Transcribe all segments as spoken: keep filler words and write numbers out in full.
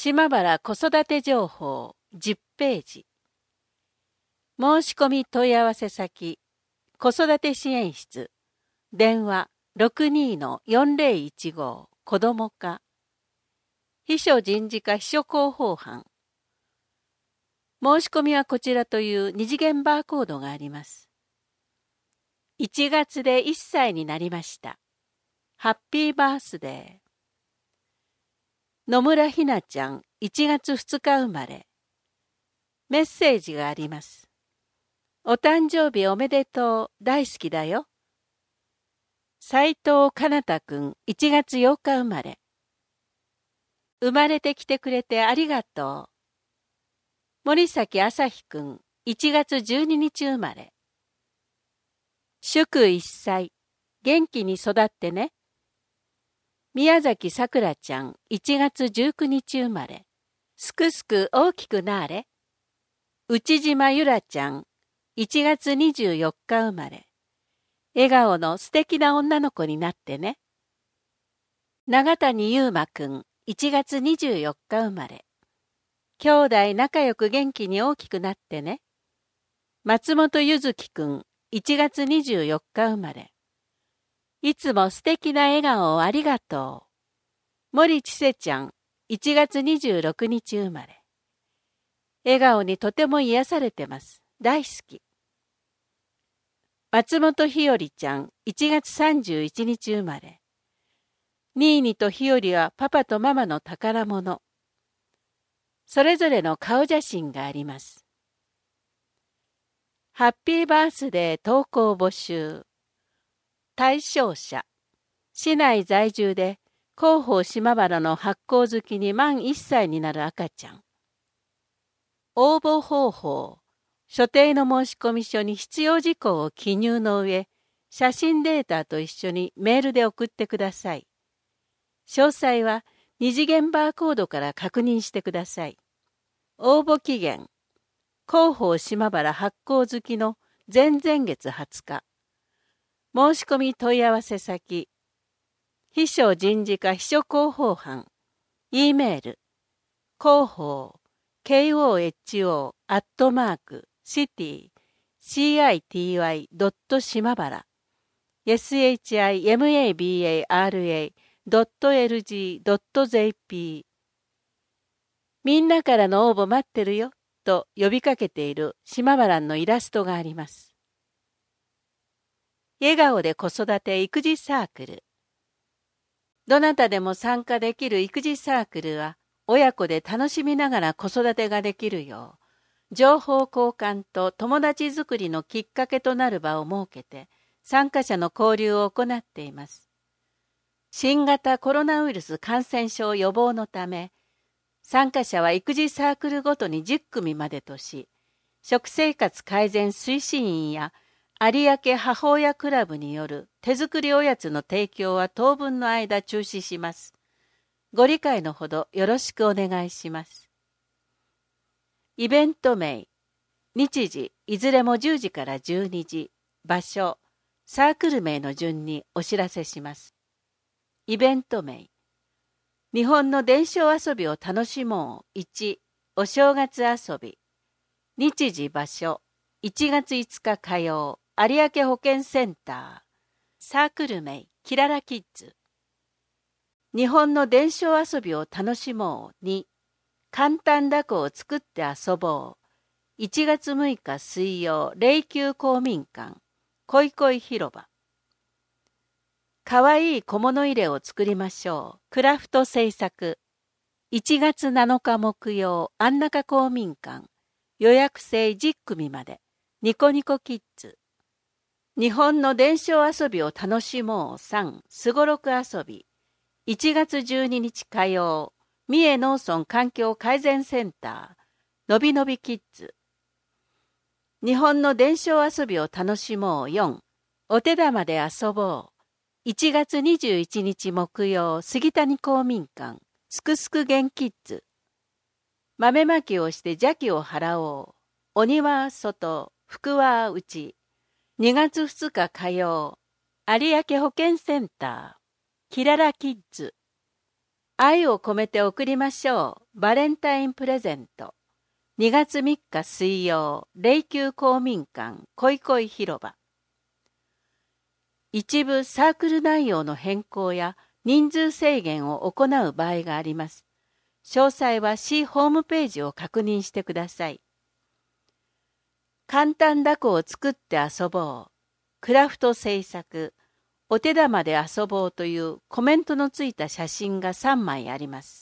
島原子育て情報じゅっページ。申し込み問い合わせ先、子育て支援室、電話 ろくにーのよんぜろいちご 子ども課、秘書人事課秘書広報班。申し込みはこちらという二次元バーコードがあります。いちがつでいっさいになりました。ハッピーバースデー。野村ひなちゃん、いちがつふつか生まれ。メッセージがあります。お誕生日おめでとう、大好きだよ。斉藤かなたくん、いちがつようか生まれ。生まれてきてくれてありがとう。森崎あさひくん、いちがつじゅうににち生まれ。祝いっさい、元気に育ってね。宮崎さくらちゃん、いちがつじゅうくにち生まれ。すくすく大きくなあれ。内島ゆらちゃん、いちがつにじゅうよっか生まれ。笑顔の素敵な女の子になってね。長谷ゆうまくん、いちがつにじゅうよっか生まれ。兄弟仲良く元気に大きくなってね。松本ゆずきくん、いちがつにじゅうよっか生まれ。いつも素敵な笑顔をありがとう。森千世ちゃん、いちがつにじゅうろくにち生まれ。笑顔にとても癒されてます。大好き。松本ひよりちゃん、いちがつさんじゅういちにち生まれ。ニーニとひよりはパパとママの宝物。それぞれの顔写真があります。ハッピーバースデー投稿募集。対象者。市内在住で広報島原の発行好きに満いっさいになる赤ちゃん。応募方法。所定の申込書に必要事項を記入の上、写真データと一緒にメールで送ってください。詳細は二次元バーコードから確認してください。応募期限。広報島原発行好きの前々月はつか。申し込み問い合わせ先。秘書人事課秘書広報班。E メール。広報。コホ アットマーク。シティ シーアイティーワイ ドット 島原 シマバラ ドット エルジー ドット ジェーピー みんなからの応募待ってるよと呼びかけている島原のイラストがあります。笑顔で子育て育児サークル。どなたでも参加できる育児サークルは親子で楽しみながら子育てができるよう情報交換と友達づくりのきっかけとなる場を設けて参加者の交流を行っています。新型コロナウイルス感染症予防のため、参加者は育児サークルごとにじゅっくみまでとし、食生活改善推進員や有明母親クラブによる手作りおやつの提供は当分の間中止します。ご理解のほどよろしくお願いします。イベント名、日時、いずれもじゅうじからじゅうにじ、場所、サークル名の順にお知らせします。イベント名、日本の伝承遊びを楽しもう。いち、お正月遊び。日時、場所、いちがついつか火曜、有明保健センター。サークル名、キララキッズ。日本の伝承遊びを楽しもう。に、簡単だこを作って遊ぼう。いちがつむいか水曜、霊柩公民館、恋恋広場。かわいい小物入れを作りましょう。クラフト制作。いちがつなのか木曜、安中公民館、予約制じゅっくみまで。ニコニコキッズ。日本の伝承遊びを楽しもう。さん、すごろく遊び。いちがつじゅうににち火曜、三重農村環境改善センター、のびのびキッズ。日本の伝承遊びを楽しもう。よん、お手玉で遊ぼう。いちがつにじゅういちにち木曜、杉谷公民館、すくすく元キッズ。豆まきをして邪気を払おう。鬼は外、福は内。にがつふつか火曜、有明保健センター、キララキッズ。 愛を込めて贈りましょう。バレンタインプレゼント。にがつみっか水曜、霊柩公民館、恋恋広場。一部サークル内容の変更や人数制限を行う場合があります。詳細は市ホームページを確認してください。簡単だこを作って遊ぼう。クラフト制作。お手玉で遊ぼうというコメントのついた写真がさんまいあります。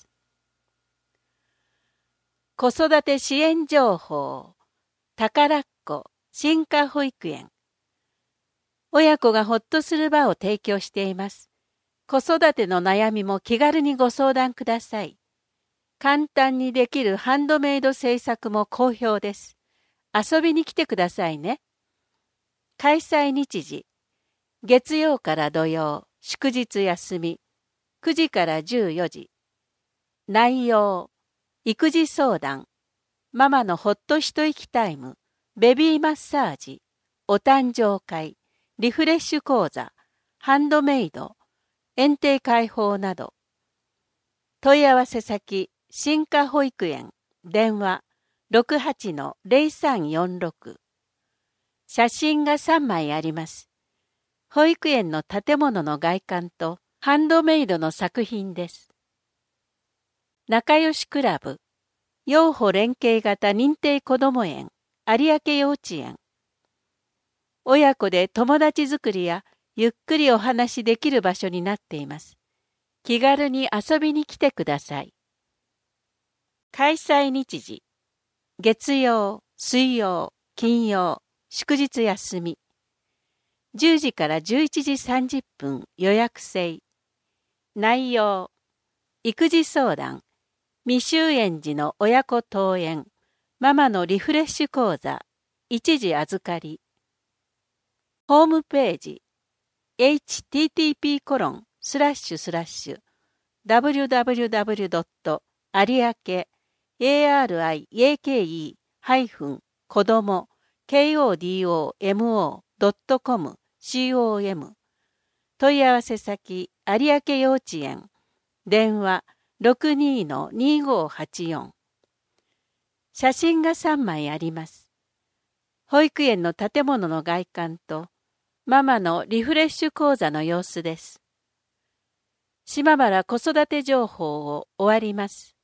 子育て支援情報。宝っ子進化保育園。親子がほっとする場を提供しています。子育ての悩みも気軽にご相談ください。簡単にできるハンドメイド制作も好評です。遊びに来てくださいね。開催日時。月曜から土曜、祝日休み、くじからじゅうよじ。内容、育児相談、ママのほっと一息タイム、ベビーマッサージ、お誕生会、リフレッシュ講座、ハンドメイド、園庭開放など。問い合わせ先、進化保育園、電話 ろくはちのゼロさんよんろく。写真がさんまいあります。保育園の建物の外観とハンドメイドの作品です。仲良しクラブ、幼保連携型認定こども園、有明幼稚園。親子で友達作りやゆっくりお話しできる場所になっています。気軽に遊びに来てください。開催日時、月曜、水曜、金曜、祝日休み。じゅうじからじゅういちじさんじゅっぷん予約制。内容、育児相談、未就園児の親子登園、ママのリフレッシュ講座、一時預かり。ホームページ、エイチティーティーピーコロンスラッシュスラッシュダブリュダブリュダブリュドット有明 エーアールアイエーケーイー ハイフン子ども ケーオーディーオーエムオードットコム コム 問い合わせ先有明幼稚園電話 ろくにのにごはちよん。写真がさんまいあります。保育園の建物の外観とママのリフレッシュ講座の様子です。島原子育て情報を終わります。